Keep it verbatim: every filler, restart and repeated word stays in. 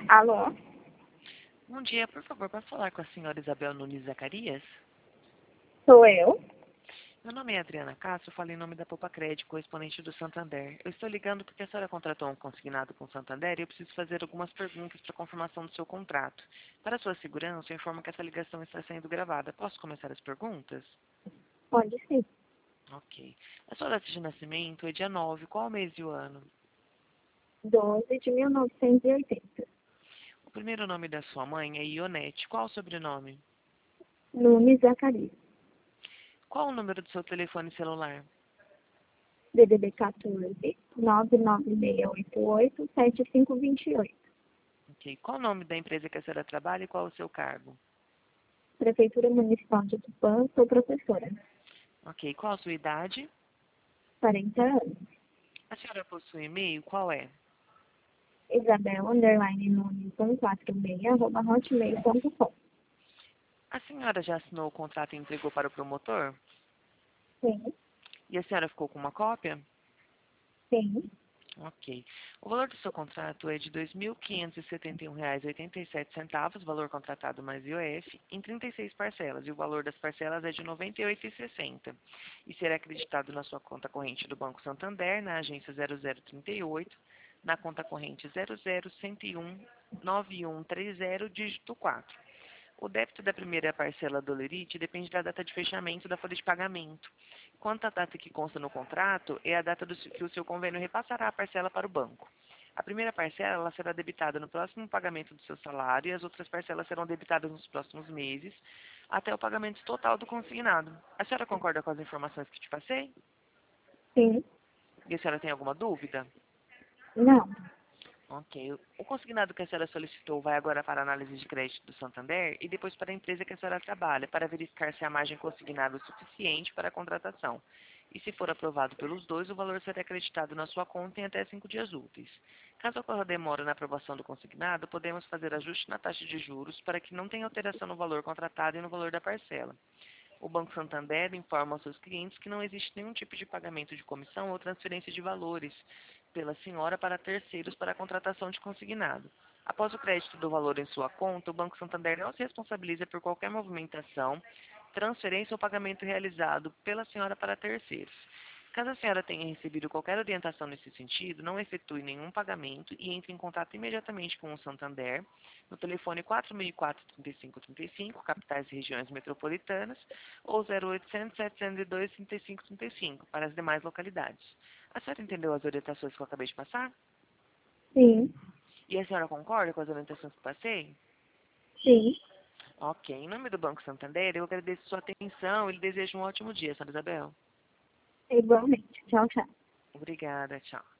Alô? Bom dia, por favor, posso falar com a senhora Isabel Nunes Zacarias? Sou eu? Meu nome é Adriana Castro, eu falo em nome da Poupa Crédito, correspondente do Santander. Eu estou ligando porque a senhora contratou um consignado com o Santander e eu preciso fazer algumas perguntas para confirmação do seu contrato. Para sua segurança, eu informo que essa ligação está sendo gravada. Posso começar as perguntas? Pode sim. Ok. A sua data de nascimento é dia nove. Qual o mês e o ano? doze de mil novecentos e oitenta. O primeiro nome da sua mãe é Ionete. Qual o sobrenome? Nunes Zacarias. Qual o número do seu telefone celular? D D D quatorze, nove nove seis oito oito, sete cinco dois oito. Ok. Qual o nome da empresa que a senhora trabalha e qual o seu cargo? Prefeitura Municipal de Tupã, sou professora. Ok. Qual a sua idade? quarenta anos. A senhora possui e-mail? Qual é? Isabel, underline Nunes, cento e quarenta e seis, arroba hotmail ponto com. A senhora já assinou o contrato e entregou para o promotor? Sim, E a senhora ficou com uma cópia? sim, Ok. O valor do seu contrato é de dois mil quinhentos e setenta e um reais e oitenta e sete centavos, valor contratado mais I O F, em trinta e seis parcelas, e o valor das parcelas é de noventa e oito reais e sessenta centavos. E será acreditado na sua conta corrente do Banco Santander, na agência zero zero trinta e oito, na conta corrente zero zero cento e um nove um três zero, dígito quatro. O débito da primeira parcela do Lerite depende da data de fechamento da folha de pagamento. Quanto à data que consta no contrato, é a data do, que o seu convênio repassará a parcela para o banco. A primeira parcela ela será debitada no próximo pagamento do seu salário e as outras parcelas serão debitadas nos próximos meses, até o pagamento total do consignado. A senhora concorda com as informações que te passei? sim. E a senhora tem alguma dúvida? Não, Ok. O consignado que a senhora solicitou vai agora para a análise de crédito do Santander e depois para a empresa que a senhora trabalha, para verificar se a margem consignada é suficiente para a contratação. E se for aprovado pelos dois, o valor será acreditado na sua conta em até cinco dias úteis. Caso ocorra demora na aprovação do consignado, podemos fazer ajuste na taxa de juros para que não tenha alteração no valor contratado e no valor da parcela. O Banco Santander informa aos seus clientes que não existe nenhum tipo de pagamento de comissão ou transferência de valores pela senhora para terceiros para a contratação de consignado. Após o crédito do valor em sua conta, o Banco Santander não se responsabiliza por qualquer movimentação, transferência ou pagamento realizado pela senhora para terceiros. Caso a senhora tenha recebido qualquer orientação nesse sentido, não efetue nenhum pagamento e entre em contato imediatamente com o Santander no telefone quatro mil e quatro, trinta e cinco trinta e cinco, capitais e regiões metropolitanas, ou zero oitocentos, setecentos e dois, trinta e cinco trinta e cinco para as demais localidades. A senhora entendeu as orientações que eu acabei de passar? sim, E a senhora concorda com as orientações que passei? sim. Ok. Em nome do Banco Santander, eu agradeço sua atenção e lhe desejo um ótimo dia, senhora Isabel. Igualmente. Tchau, tchau. Obrigada. Tchau.